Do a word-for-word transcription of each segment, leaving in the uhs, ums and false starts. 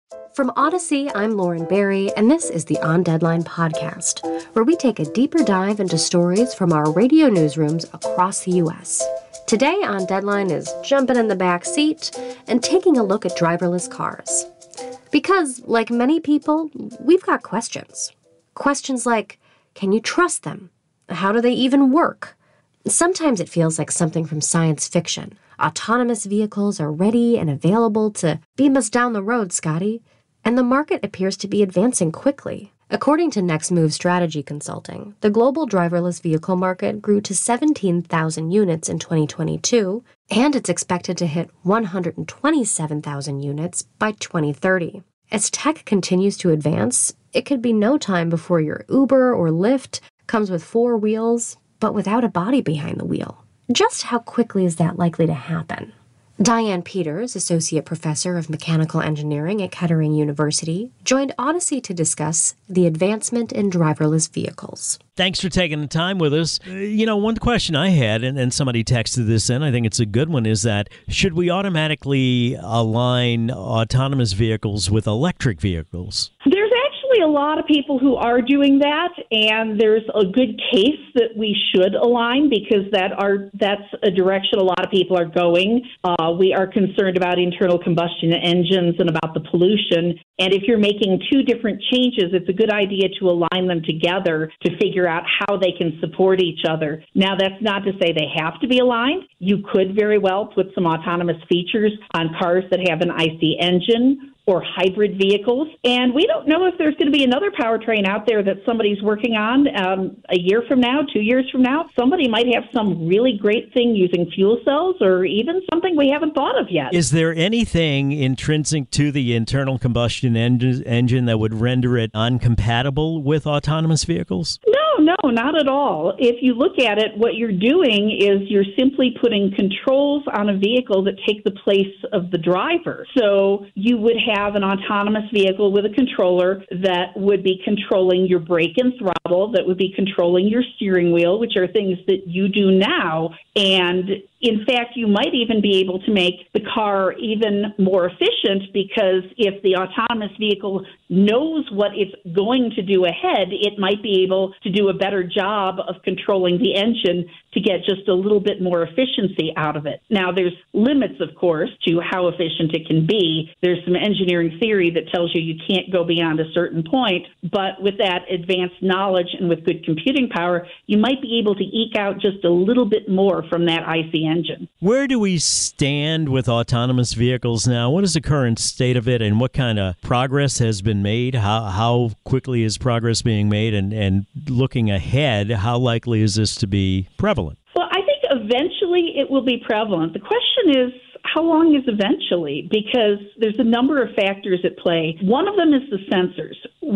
From Odyssey, I'm Lauren Barry, and this is the On Deadline podcast, where we take a deeper dive into stories from our radio newsrooms across the U S. Today on Deadline is jumping in the back seat and taking a look at driverless cars. Because, like many people, we've got questions. Questions like, can you trust them? How do they even work? Sometimes it feels like something from science fiction. Autonomous vehicles are ready and available to beam us down the road, Scotty. And the market appears to be advancing quickly. According to Next Move Strategy Consulting, the global driverless vehicle market grew to seventeen thousand units in twenty twenty-two, and it's expected to hit one hundred twenty-seven thousand units by twenty thirty. As tech continues to advance, it could be no time before your Uber or Lyft comes with four wheels, but without a body behind the wheel. Just how quickly is that likely to happen? Diane Peters, Associate Professor of Mechanical Engineering at Kettering University, joined Odyssey to discuss the advancement in driverless vehicles. Thanks for taking the time with us. Uh, you know, one question I had, and, and somebody texted this in, I think it's a good one, is that should we automatically align autonomous vehicles with electric vehicles? There's actually a lot of people who are doing that, and there's a good case that we should align because that are that's a direction a lot of people are going. Uh, we are concerned about internal combustion engines and about the pollution. And if you're making two different changes, it's a good idea to align them together to figure out how they can support each other. Now, that's not to say they have to be aligned. You could very well put some autonomous features on cars that have an I C engine or hybrid vehicles. And we don't know if there's going to be another powertrain out there that somebody's working on um, a year from now, two years from now. Somebody might have some really great thing using fuel cells or even something we haven't thought of yet. Is there anything intrinsic to the internal combustion en- engine that would render it uncompatible with autonomous vehicles? No, no, not at all. If you look at it, what you're doing is you're simply putting controls on a vehicle that take the place of the driver. So you would have have an autonomous vehicle with a controller that would be controlling your brake and throttle, that would be controlling your steering wheel, which are things that you do now. And in fact, you might even be able to make the car even more efficient because if the autonomous vehicle knows what it's going to do ahead, it might be able to do a better job of controlling the engine to get just a little bit more efficiency out of it. Now, there's limits, of course, to how efficient it can be. There's some engineering theory that tells you you can't go beyond a certain point, but with that advanced knowledge and with good computing power, you might be able to eke out just a little bit more from that I C engine. Where do we stand with autonomous vehicles now? What is the current state of it, and what kind of progress has been made? How how quickly is progress being made? And, and looking ahead, how likely is this to be prevalent? Well, I think eventually it will be prevalent. The question is, how long is eventually? Because there's a number of factors at play. One of them is the sensors.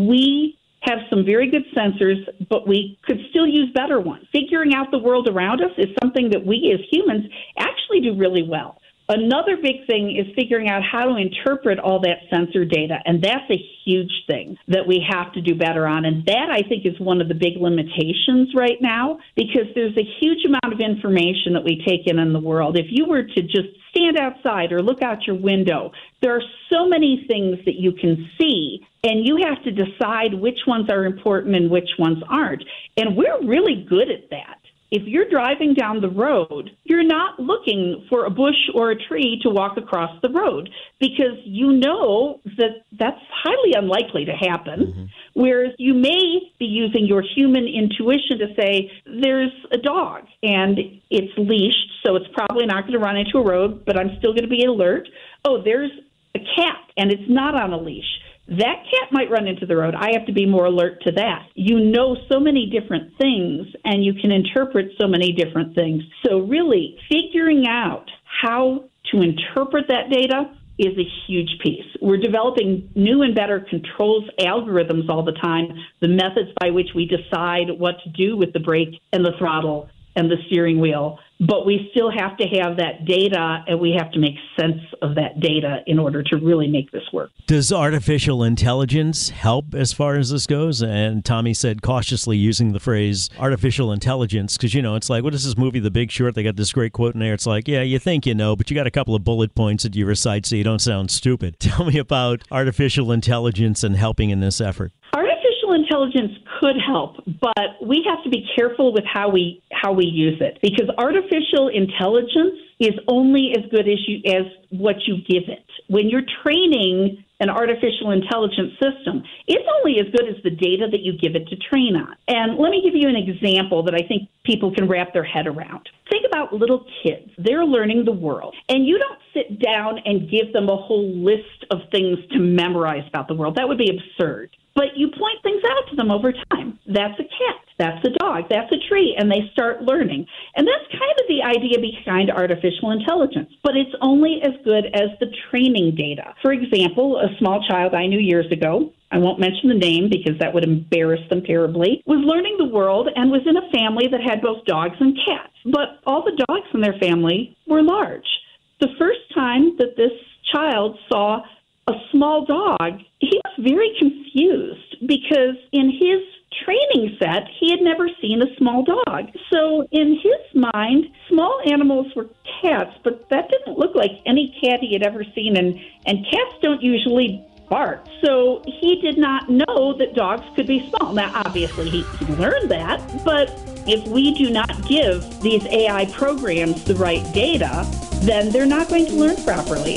We have some very good sensors, but we could still use better ones. Figuring out the world around us is something that we as humans actually do really well. Another big thing is figuring out how to interpret all that sensor data, and that's a huge thing that we have to do better on. And that, I think, is one of the big limitations right now, because there's a huge amount of information that we take in in the world. If you were to just stand outside or look out your window, there are so many things that you can see, and you have to decide which ones are important and which ones aren't. And we're really good at that. If you're driving down the road, you're not looking for a bush or a tree to walk across the road because you know that that's highly unlikely to happen. Mm-hmm. Whereas you may be using your human intuition to say, there's a dog and it's leashed, so it's probably not going to run into a road, but I'm still going to be alert. Oh, there's a cat and it's not on a leash. That cat might run into the road. I have to be more alert to that. You know so many different things, and you can interpret so many different things. So really, figuring out how to interpret that data is a huge piece. We're developing new and better controls algorithms all the time, the methods by which we decide what to do with the brake and the throttle and the steering wheel. but we still have to have that data, and we have to make sense of that data in order to really make this work. Does artificial intelligence help as far as this goes? And Tommy said cautiously, using the phrase artificial intelligence, because, you know, it's like, what is this movie, The Big Short? They got this great quote in there. It's like, yeah, you think you know, but you got a couple of bullet points that you recite so you don't sound stupid. Tell me about artificial intelligence and helping in this effort. Artificial intelligence could help, but we have to be careful with how we how we use it, because artificial intelligence is only as good as you as what you give it. When you're training an artificial intelligence system, it's only as good as the data that you give it to train on. And let me give you an example that I think people can wrap their head around. Think about little kids. They're learning the world, and you don't sit down and give them a whole list of things to memorize about the world. That would be absurd. But you point things out to them over time. That's a cat. That's a dog. That's a tree. And they start learning. And that's kind of the idea behind artificial intelligence. But it's only as good as the training data. For example, a small child I knew years ago, I won't mention the name because that would embarrass them terribly, was learning the world and was in a family that had both dogs and cats. But all the dogs in their family were large. The first time that this child saw a small dog, he was very confused because in his training set, he had never seen a small dog. So in his mind, small animals were cats, but that didn't look like any cat he had ever seen, and, and cats don't usually bark. So he did not know that dogs could be small. Now, obviously, he, he learned that, but if we do not give these A I programs the right data, then they're not going to learn properly.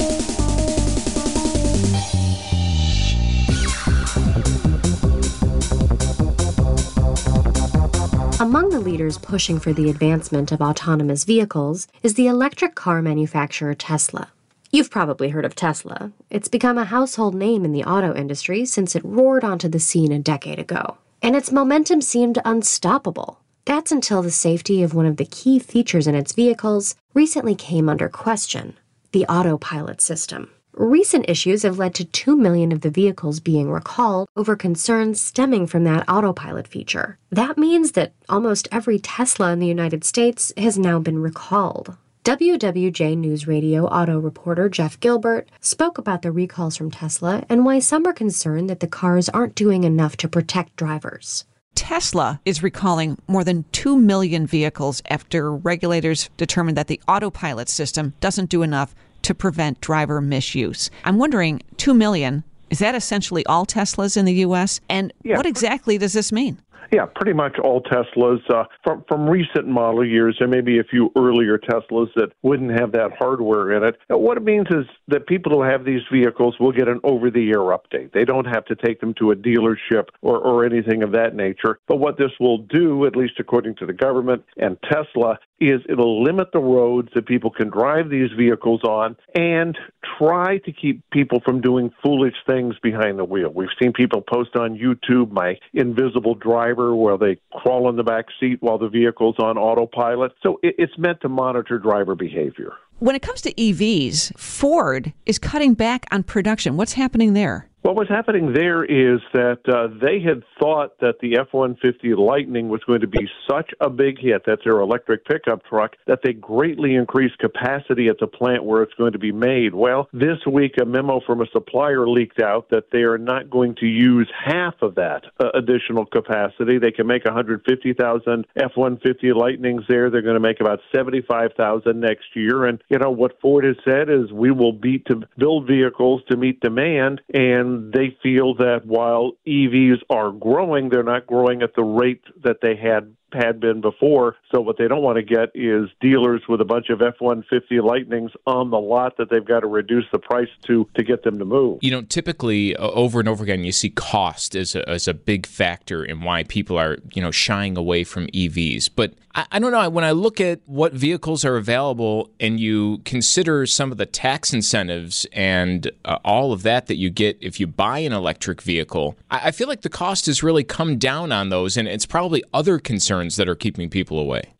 Among the leaders pushing for the advancement of autonomous vehicles is the electric car manufacturer Tesla. You've probably heard of Tesla. It's become a household name in the auto industry since it roared onto the scene a decade ago. And its momentum seemed unstoppable. That's until the safety of one of the key features in its vehicles recently came under question: the autopilot system. Recent issues have led to two million of the vehicles being recalled over concerns stemming from that autopilot feature. That means that almost every Tesla in the United States has now been recalled. W W J News Radio auto reporter Jeff Gilbert spoke about the recalls from Tesla and why some are concerned that the cars aren't doing enough to protect drivers. Tesla is recalling more than two million vehicles after regulators determined that the autopilot system doesn't do enough to prevent driver misuse. I'm wondering, two million, is that essentially all Teslas in the U S? And yeah. What exactly does this mean? Yeah, pretty much all Teslas. Uh, from, from recent model years, there may be a few earlier Teslas that wouldn't have that hardware in it. And what it means is that people who have these vehicles will get an over-the-air update. They don't have to take them to a dealership or, or anything of that nature. But what this will do, at least according to the government and Tesla, is it'll limit the roads that people can drive these vehicles on and try to keep people from doing foolish things behind the wheel. We've seen people post on YouTube, my invisible driver, where they crawl in the back seat while the vehicle's on autopilot. So it, it's meant to monitor driver behavior. When it comes to E Vs, Ford is cutting back on production. What's happening there? Well, what's happening there is that uh, they had thought that the F one fifty Lightning was going to be such a big hit, that's their electric pickup truck, that they greatly increased capacity at the plant where it's going to be made. Well, this week a memo from a supplier leaked out that they are not going to use half of that uh, additional capacity. They can make one hundred fifty thousand F one fifty Lightnings there. They're going to make about seventy-five thousand next year. And, you know, what Ford has said is we will beat to build vehicles to meet demand, and they feel that while E Vs are growing, they're not growing at the rate that they had had been before. So what they don't want to get is dealers with a bunch of F one fifty Lightnings on the lot that they've got to reduce the price to to get them to move. You know, typically uh, over and over again, you see cost as a, as a big factor in why people are, you know, shying away from E Vs. But I, I don't know, when I look at what vehicles are available and you consider some of the tax incentives and uh, all of that that you get if you buy an electric vehicle, I, I feel like the cost has really come down on those, and it's probably other concerns that are keeping people away.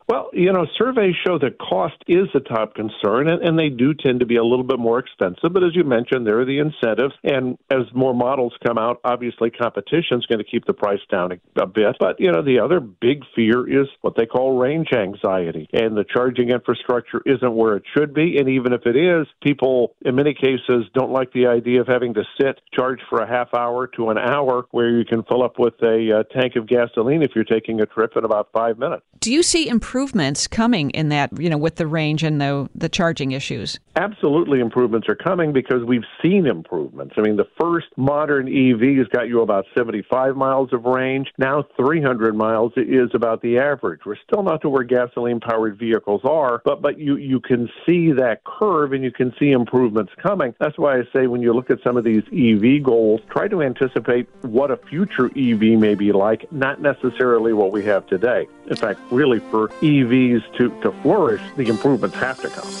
Well, you know, surveys show that cost is a top concern, and, and they do tend to be a little bit more expensive. But as you mentioned, there are the incentives. And as more models come out, obviously competition is going to keep the price down a, a bit. But, you know, the other big fear is what they call range anxiety. And the charging infrastructure isn't where it should be. And even if it is, people in many cases don't like the idea of having to sit, charge for a half hour to an hour where you can fill up with a uh, tank of gasoline if you're taking a trip in about five minutes. Do you see improvements coming in that, you know, with the range and the the charging issues? Absolutely, improvements are coming because we've seen improvements. I mean, the first modern E Vs got you about seventy-five miles of range. Now three hundred miles is about the average. We're still not to where gasoline-powered vehicles are, but but you, you can see that curve and you can see improvements coming. That's why I say when you look at some of these E V goals, try to anticipate what a future E V may be like, not necessarily what we have today. In fact, really, for E Vs to, to flourish, the improvements have to come.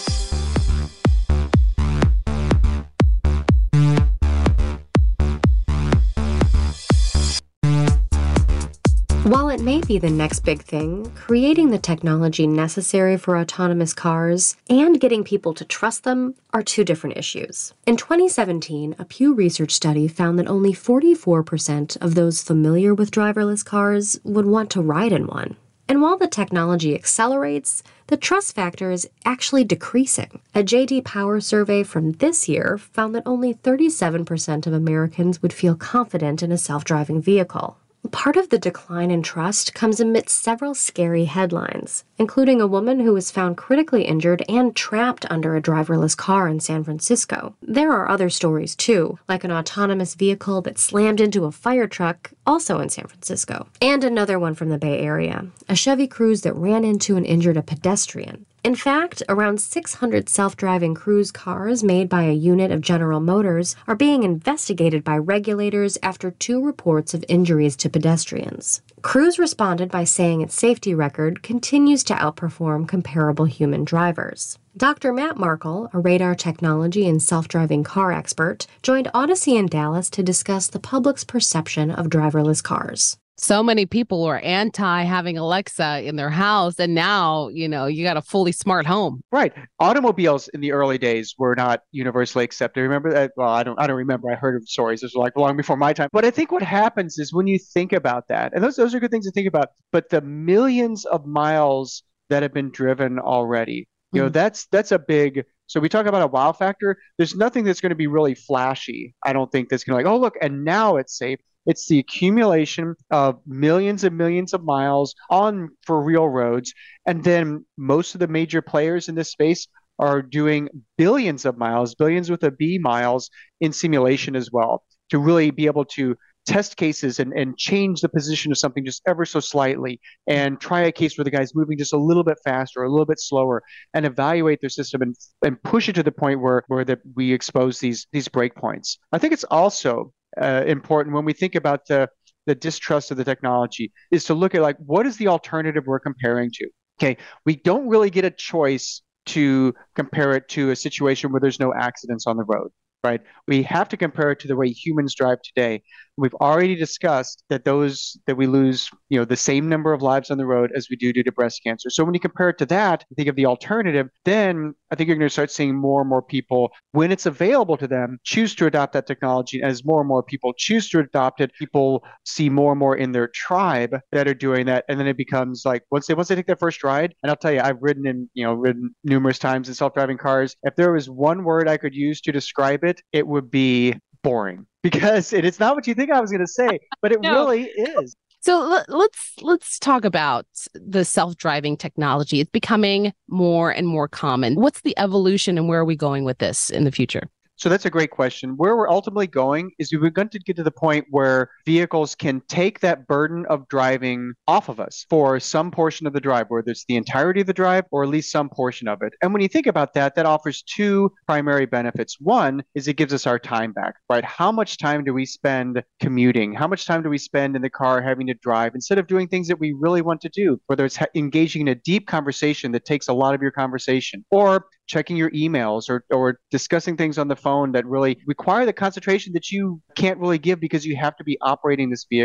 While it may be the next big thing, creating the technology necessary for autonomous cars and getting people to trust them are two different issues. In twenty seventeen, a Pew Research study found that only forty-four percent of those familiar with driverless cars would want to ride in one. And while the technology accelerates, the trust factor is actually decreasing. A J D Power survey from this year found that only thirty-seven percent of Americans would feel confident in a self-driving vehicle. Part of the decline in trust comes amidst several scary headlines, including a woman who was found critically injured and trapped under a driverless car in San Francisco. There are other stories too, like an autonomous vehicle that slammed into a fire truck, also in San Francisco. And another one from the Bay Area, a Chevy Cruze that ran into and injured a pedestrian. In fact, around six hundred self-driving Cruise cars made by a unit of General Motors are being investigated by regulators after two reports of injuries to pedestrians. Cruise responded by saying its safety record continues to outperform comparable human drivers. Doctor Matt Markle, a radar technology and self-driving car expert, joined Odyssey in Dallas to discuss the public's perception of driverless cars. So many people were anti having Alexa in their house, and now, you know, you got a fully smart home. Right. Automobiles in the early days were not universally accepted. Remember that? Well, I don't I don't remember. I heard of stories. This was like long before my time. But I think what happens is when you think about that, and those those are good things to think about, but the millions of miles that have been driven already, you know, mm-hmm. that's that's a big. So we talk about a wow factor. There's nothing that's going to be really flashy. I don't think that's going to like, oh, look, and now it's safe. It's the accumulation of millions and millions of miles on for real roads. And then most of the major players in this space are doing billions of miles, billions with a B miles in simulation as well, to really be able to test cases and, and change the position of something just ever so slightly and try a case where the guy's moving just a little bit faster or a little bit slower and evaluate their system and, and push it to the point where, where the, we expose these, these breakpoints. I think it's also Uh, important when we think about the the distrust of the technology is to look at like what is the alternative we're comparing to. Okay, we don't really get a choice to compare it to a situation where there's no accidents on the road, right? We have to compare it to the way humans drive today. We've already discussed that those that we lose, you know, the same number of lives on the road as we do due to breast cancer. So when you compare it to that, think of the alternative, then I think you're going to start seeing more and more people, when it's available to them, choose to adopt that technology. As more and more people choose to adopt it, people see more and more in their tribe that are doing that. And then it becomes like, once they once they take their first ride, and I'll tell you, I've ridden in, you know, ridden numerous times in self-driving cars. If there was one word I could use to describe it, it would be boring. Because it, it's not what you think I was going to say, but it no. really is. So l- let's let's talk about the self-driving technology. It's becoming more and more common. What's the evolution and where are we going with this in the future? So that's a great question. Where we're ultimately going is we're going to get to the point where vehicles can take that burden of driving off of us for some portion of the drive, whether it's the entirety of the drive or at least some portion of it. And when you think about that, that offers two primary benefits. One is it gives us our time back, right? How much time do we spend commuting? How much time do we spend in the car having to drive instead of doing things that we really want to do, whether it's ha- engaging in a deep conversation that takes a lot of your conversation, or checking your emails or, or discussing things on the phone that really require the concentration that you can't really give because you have to be operating this vehicle.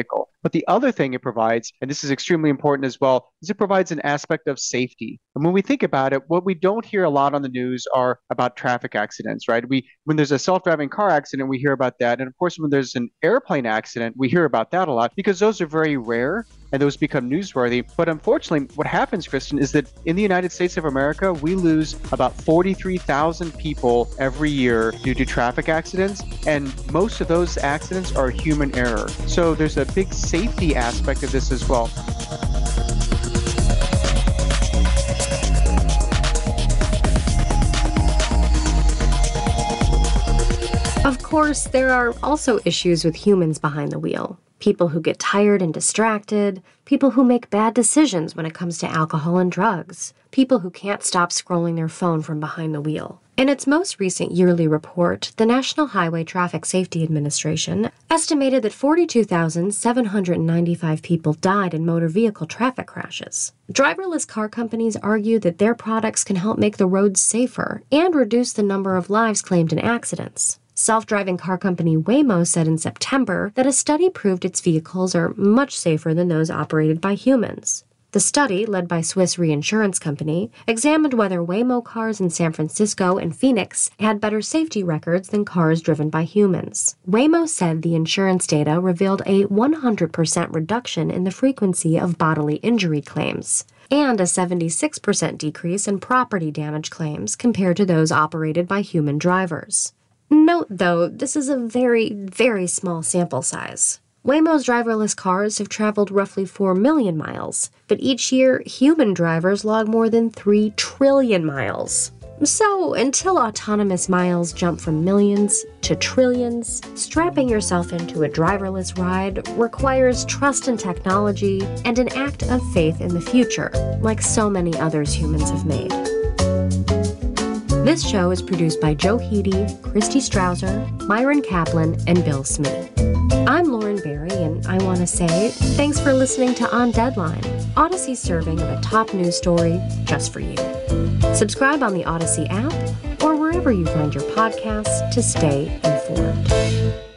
But the other thing it provides, and this is extremely important as well, is it provides an aspect of safety. And when we think about it, what we don't hear a lot on the news are about traffic accidents, right? We when there's a self-driving car accident, we hear about that. And of course, when there's an airplane accident, we hear about that a lot because those are very rare and those become newsworthy. But unfortunately, what happens, Kristen, is that in the United States of America, we lose about forty-three thousand people every year due to traffic accidents. And most of those accidents are human error. So there's a big safety aspect of this as well. Of course, there are also issues with humans behind the wheel. People who get tired and distracted, people who make bad decisions when it comes to alcohol and drugs, people who can't stop scrolling their phone from behind the wheel. In its most recent yearly report, the National Highway Traffic Safety Administration estimated that forty-two thousand seven hundred ninety-five people died in motor vehicle traffic crashes. Driverless car companies argue that their products can help make the roads safer and reduce the number of lives claimed in accidents. Self-driving car company Waymo said in September that a study proved its vehicles are much safer than those operated by humans. The study, led by Swiss Reinsurance Company, examined whether Waymo cars in San Francisco and Phoenix had better safety records than cars driven by humans. Waymo said the insurance data revealed a one hundred percent reduction in the frequency of bodily injury claims and a seventy-six percent decrease in property damage claims compared to those operated by human drivers. Note, though, this is a very, very small sample size. Waymo's driverless cars have traveled roughly four million miles, but each year, human drivers log more than three trillion miles. So, until autonomous miles jump from millions to trillions, strapping yourself into a driverless ride requires trust in technology and an act of faith in the future, like so many others humans have made. This show is produced by Joe Heedy, Christy Strausser, Myron Kaplan, and Bill Smee. I'm Lauren Barry, and I want to say thanks for listening to On Deadline, Odyssey's serving of a top news story just for you. Subscribe on the Odyssey app or wherever you find your podcasts to stay informed.